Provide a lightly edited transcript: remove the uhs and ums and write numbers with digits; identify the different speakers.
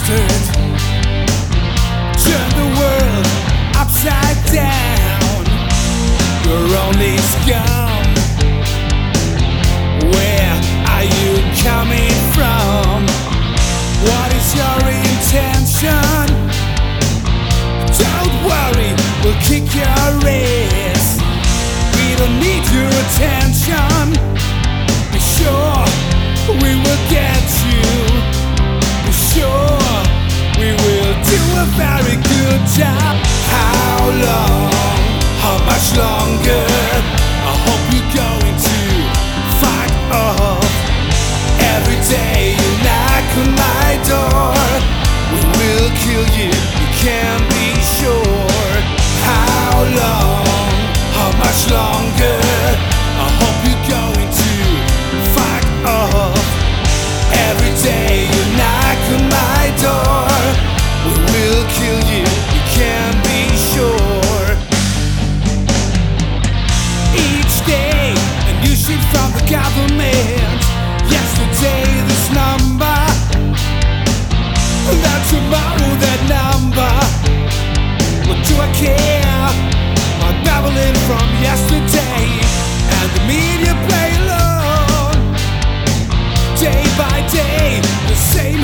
Speaker 1: bastard. Turn the world upside down. You're only scum. Where are you coming from? What is your intention? Don't worry, we'll kick your ass. We don't need your attention. Be sure we will get you. Be sure we will do a very good job. How long? How much longer? I hope you're going to fight off. Every day you knock on my door. We will kill you, you can be sure. How long? How much longer? I hope you're going to fight off. Every day you knock on my door. We will kill you, you can be sure. Each day a new shit from the government. Yesterday this number, then tomorrow that number. What do I care? I'm babbling from yesterday, and the media play along. Day by day, the same